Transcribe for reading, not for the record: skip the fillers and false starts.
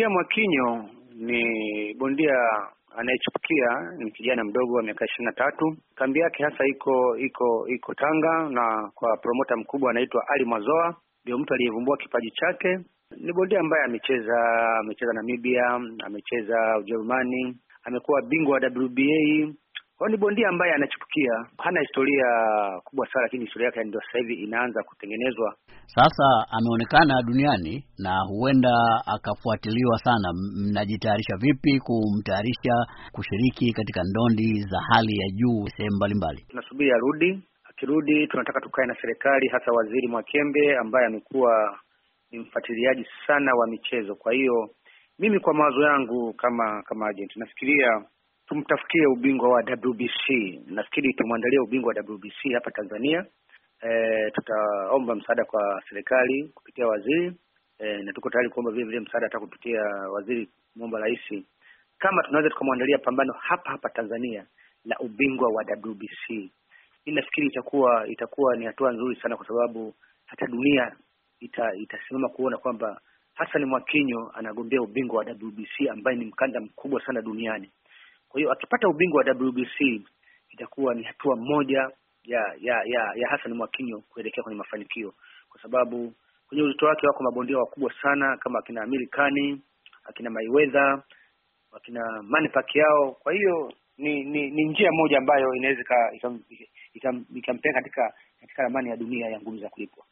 Bondia Mwakinyo ni bondia anayechipukia, ni kijana mdogo wa miaka 23. Kambi yake hasa iko Tanga, na kwa promota mkubwa anaitwa Ali Mazoa, ndio mtu aliyevumbua kipaji chake. Ni bondia ambaye amecheza Namibia, amecheza Ujerumani, amekuwa bingwa wa WBA. Kwa ni bondia ambaye anachipukia, hana historia kubwa sana, lakini historia yake ndio sasa hivi inaanza kutengenezwa. Sasa ameonekana duniani na huenda akafuatiliwa sana. Mnajitayarisha vipi kumtayarisha kushiriki katika ndondi za hali ya juu sehemu mbalimbali? Tunasubiri arudi. Akirudi tunataka tukae na serikali, hasa Waziri Mwakembe ambaye amekuwa ni mfuatiliaji sana wa michezo. Kwa hiyo mimi kwa mawazo yangu kama agent nafikiria tumtafutie ubingwa wa WBC. Nafikiri tumwandalie ubingwa wa WBC hapa Tanzania. Tutaomba msaada kwa serikali kupitia waziri, na tuko tayari kuomba vile msaada hata kupitia waziri muomba rais, kama tunaweza tukamwandalia pambano hapa Tanzania la ubingwa wa WBC. Mimi nafikiri itakuwa ni hatua nzuri sana, kwa sababu hata dunia itasimama kuona kwamba Hassan Mwakinyo anagombea ubingwa wa WBC ambaye ni mkanda mkubwa sana duniani. Kwa hiyo akipata ubingwa wa WBC itakuwa ni hatua moja ya Hassan Mwakinyo kuelekea kwenye mafanikio, kwa sababu kwenye uzito wake wako mabondia wakubwa sana kama akina Amir Khan, akina Mayweather, akina Manny Pacquiao. Kwa hiyo ni njia moja ambayo inaweza ikampeleka katika ramani ya dunia ya ngumi za kulipwa.